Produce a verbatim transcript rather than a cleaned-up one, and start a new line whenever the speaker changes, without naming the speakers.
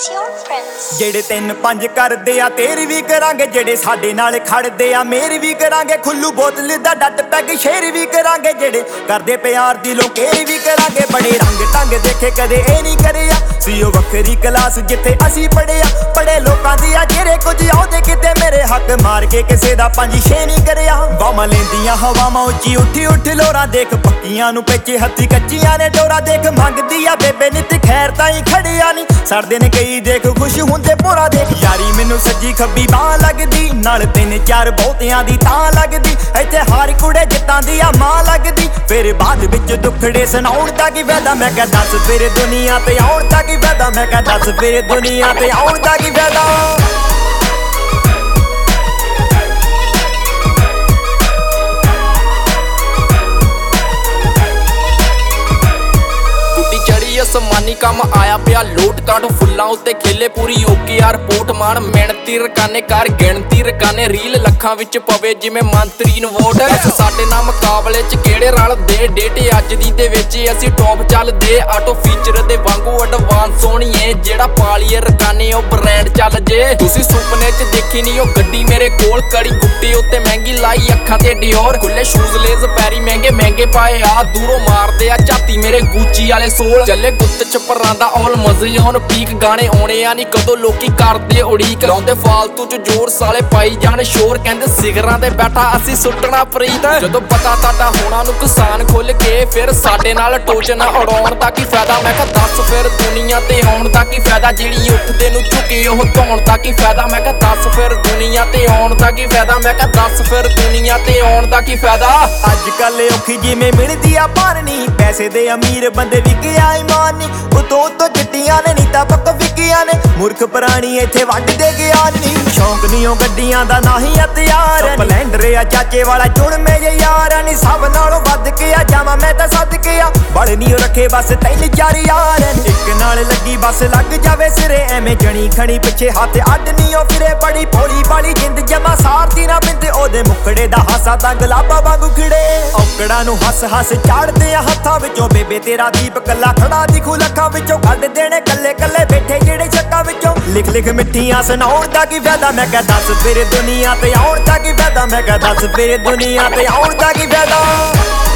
It's your friends.
ਜਿਹੜੇ ਤਿੰਨ ਪੰਜ ਕਰਦੇ ਆ ਤੇਰੀ ਵੀ ਕਰਾਂਗੇ, ਜਿਹੜੇ ਸਾਡੇ ਨਾਲ ਖੜਦੇ ਆ ਮੇਰੀ ਵੀ ਕਰਾਂਗੇ। ਖੁੱਲੂ ਬੋਤਲ ਦਾ ਡੱਟ ਪੈਗ ਸ਼ੇਰ ਵੀ ਕਰਾਂਗੇ, ਜਿਹੜੇ ਕਰਦੇ ਪਿਆਰ ਦਿਲੋਂ ਕੇਰੀ ਵੀ ਕਰਾਂਗੇ। ਬੜੇ ਰੰਗ ਢੰਗ ਦੇਖੇ ਕਦੇ ਇਹ ਨਹੀਂ ਕਰਿਆ, ਸੀ ਉਹ ਵੱਖਰੀ ਕਲਾਸ ਜਿੱਥੇ ਅਸੀਂ ਪੜਿਆ। ਬੜੇ ਲੋਕਾਂ ਦੀ ਆ ਜਿਹੜੇ ਕੁਝ ਆਉਂਦੇ ਕਿਤੇ ਮੇਰੇ ਹੱਕ ਮਾਰ ਕੇ ਕਿਸੇ ਦਾ ਪੰਜ ਛੇ ਨਹੀਂ ਕਰਿਆ। ਬਾਵਾਂ ਲੈਂਦੀਆਂ ਹਵਾਵਾਂ ਉੱਚੀ ਉੱਠੀ ਉੱਠ ਲੋਰਾਂ ਦੇਖ, ਪੱਕੀਆਂ ਨੂੰ ਪਿੱਛੇ ਹੱਥੀ ਕੱਚੀਆਂ ਨੇ ਡੋਰਾ ਦੇਖ। ਮੰਗਦੀ ਆ ਬੇਬੇ ਨਿੱਤ ਖੈਰ ਤਾਈਂ ਖੜਿਆ ਨਹੀਂ, ਸੜਦੇ ਨੇ ਕਈ ਦੇਖ ਖੁਸ਼ ਹੁੰਦੇ ਪੂਰਾ ਦੇਖ। ਯਾਰੀ ਮੈਨੂੰ ਸੱਜੀ ਖੱਬੀ ਬਾਹ ਲੱਗਦੀ, ਨਾਲ ਤਿੰਨ ਚਾਰ ਬਹੁਤਿਆਂ ਦੀ ਤਾਂ ਲੱਗਦੀ। ਇੱਥੇ ਹਾਰ ਕੁੜੇ ਜਿੱਤਾਂ ਦੀ ਆ ਮਾਂ ਲੱਗਦੀ, ਫਿਰ ਬਾਅਦ ਵਿੱਚ ਦੁੱਖੜੇ ਸੁਣਾਉਣ ਦਾ ਕੀ ਫਾਇਦਾ। ਮੈਂ ਕਿਹਾ ਦੱਸ ਫਿਰ ਦੁਨੀਆ ਤੇ ਆਉਣ ਦਾ ਕੀ ਫਾਇਦਾ, ਮੈਂ ਕਿਹਾ ਦੱਸ ਫਿਰ ਦੁਨੀਆ ਤੇ ਆਉਣ ਦਾ ਕੀ ਫਾਇਦਾ।
ਸਮਾਨੀ ਕੰਮ ਆਇਆ ਪਿਆ ਲੋਟ ਕਾਟ, ਫੁੱਲਾਂ ਉੱਤੇ ਖੇਲੇ ਪੂਰੀ ਓਕੇ ਯਾਰ ਪੋਟ ਮਾਣ। ਮਿਹਨਤੀ ਰਕਾਨੇ ਕਰ ਗਿਣਤੀ ਰਕਾਨੇ, ਰੀਲ ਲੱਖਾਂ ਵਿੱਚ ਪਵੇ ਜਿਵੇਂ ਮੰਤਰੀ ਨੂੰ ਵੋਟ। ਸਾਡੇ ਨਾਲ ਮੁਕਾਬਲੇ ਚ ਕਿਹੜੇ ਰਲਦੇ, ਡੇਟ ਅੱਜ ਦੀ ਦੇ ਵਿੱਚ ਅਸੀਂ ਟੌਪ ਚੱਲਦੇ। ਆਟੋ ਫੀਚਰ ਦੇ ਵਾਂਗੂ ਐਡਵਾਂਸ ਸੋਹਣੀਏ, ਜਿਹੜਾ ਪਾਲੀਏ ਰਕਾਨੇ ਉਹ ਬ੍ਰਾਂਡ ਚੱਲ ਜੇ। ਤੁਸੀਂ ਸੁਪਨੇ ਚ ਦੇਖੀ ਨਹੀਂ ਉਹ ਗੱਡੀ ਮੇਰੇ ਕੋਲ, ਕੜੀ ਗੁੱਟੀ ਉੱਤੇ ਮਹਿੰਗੀ ਲਾਈ ਅੱਖਾਂ ਤੇ ਡਿਓਰ। ਖੁੱਲੇ ਸ਼ੂਜ਼ ਲੇਜ਼ ਪੈਰੀ ਮਹਿੰਗੇ ਮਹਿੰਗੇ ਪਾਏ ਆ, ਦੂਰੋਂ ਮਾਰਦੇ ਆ ਝਾਤੀ ਮੇਰੇ ਗੂਚੀ ਵਾਲੇ ਸੋਲ। ਚੱਲੇ ਗੁੱਤ ਛਪਰਾਂ ਦਾ ਔਲ ਮਜ਼ੇ ਆਉਣ ਪੀਕ, ਗਾਣੇ ਆਉਣੇ ਆ ਨਹੀਂ ਕਦੋਂ ਲੋਕੀ ਕਰਦੇ ਉਡੀਕ। ਲਾਉਂਦੇ ਫਾਲਤੂ ਚ ਜ਼ੋਰ ਸਾਲੇ ਪਾਈ ਜਾਣ ਸ਼ੋਰ, ਕਹਿੰਦੇ ਸਿਗਰਾਂ ਤੇ ਬੈਠਾ ਅਸੀਂ ਸੁੱਟਣਾ ਪ੍ਰੀਤ। ਜਦੋਂ ਪਤਾ ਤੁਹਾਡਾ ਹੋਣਾ ਨੁਕਸਾਨ ਖੁੱਲ ਕੇ, ਫਿਰ ਸਾਡੇ ਨਾਲ ਟੋਚਨਾ ਉਡਾਉਣ ਦਾ ਕੀ ਫਾਇਦਾ। ਮੈਂ ਕਿਹਾ ਦੱਸ ਫਿਰ ਦੁਨੀਆ ਤੇ ਆਉਣ ਦਾ ਕੀ ਫਾਇਦਾ, ਜਿਹੜੀ ਉੱਠਦੇ ਨੂੰ ਝੁਕੇ ਉਹ ਧੌਣ ਦਾ ਕੀ ਫਾਇਦਾ। ਮੈਂ ਕਿਹਾ ਦੱਸ ਫਿਰ ਦੁਨੀਆ ਤੇ ਆਉਣ ਦਾ ਕੀ ਫਾਇਦਾ, ਮੈਂ ਕਿਹਾ ਦੱਸ ਫਿਰ ਦੁਨੀਆ ਤੇ ਆਉਣ ਦਾ ਕੀ ਫਾਇਦਾ।
ਅੱਜ ਕੱਲ ਔਖੀ ਜਿਵੇਂ ਮਿਲਦੀ ਆ ਭਰਨੀ, ਪੈਸੇ ਦੇ ਅਮੀਰ ਬੰਦੇ ਵੀ ਗਿਆ ਇਮਾਨ ਨੀ। ਉਤੋਂ ਤੋਂ ਜੱਟੀਆਂ ਨੇ ਨੀਤਾ ਪੱਕ ਵਿਕੀਆਂ ਨੇ, ਮੂਰਖ ਪ੍ਰਾਣੀ ਇੱਥੇ ਵੱਢਦੇ ਗਿਆਨ ਨੀ। ਸ਼ੌਂਕ ਨੀ ਉਹ ਗੱਡੀਆਂ ਦਾ ਨਾ ਹੀ ਹਥਿਆਰ, ਸਪਲੈਂਡਰ ਆ ਚਾਚੇ ਵਾਲਾ ਚੁਣਮੇ ਜੇ ਯਾਰ ਨੀ। ਸਭ ਨਾਲੋਂ ਵੱਧ ਕੇ ਆ ਜਾਵਾਂ ਮੈਂ ਤਾਂ ਸੱਦ ਕੇ ਆ, ਬੜੇ ਨੀ ਰੱਖੇ ਬਸ ਤਿੰਨ ਚਾਰ ਯਾਰ। ਇੱਕ ਨਾਲ ਲੱਗੀ ਬਸ ਲੱਗ ਜਾਵੇ ਸਿਰੇ, ਐਵੇਂ ਜਣੀ ਖਣੀ ਪਿੱਛੇ ਹੱਥ ਅੱਡ ਨੀ ਉਹ ਫਿਰੇ। ਬੜੀ ਭੋਲੀ ਭਾਲੀ ਜਿੰਦ ਜਮਾ ਸਾਰਦੀ ਨਾ ਬਿੰਦ, ਉਹਦੇ ਮੁਖੜੇ ਦਾ ਹਾਸਾ ਤਾਂ ਗੁਲਾਬਾ ਵਾਂਗੂ ਖਿੜੇ। ਔਕੜਾਂ ਨੂੰ ਹੱਸ ਹੱਸ ਚਾੜਦੇ ਆ ਹੱਥਾਂ ਵਿੱਚੋਂ, ਬੇਬੇ ਤੇਰਾ ਦੀਪ ਕੱਲਾ ਖੜਾ ਦਿਖੂ ਲੱਖਾਂ ਵਿੱਚੋਂ। ਕੱਢ ਦੇਣੇ ਕੱਲੇ ਕੱਲੇ ਬੈਠੇ ਜਿਹੜੇ ਚੱਕਾਂ ਵਿੱਚੋਂ, ਲਿਖ ਲਿਖ ਮਿੱਠੀਆਂ ਸੁਣਾਉਣ ਦਾ ਕੀ ਫਾਇਦਾ। ਮੈਂ ਕਿਹਾ ਦੱਸ ਫਿਰ ਦੁਨੀਆ ਤੇ ਆਉਣ ਦਾ ਕੀ ਫਾਇਦਾ, ਮੈਂ ਕਿਹਾ ਦੱਸ ਫਿਰ ਦੁਨੀਆ ਤੇ ਆਉਣ ਦਾ ਕੀ ਫਾਇਦਾ।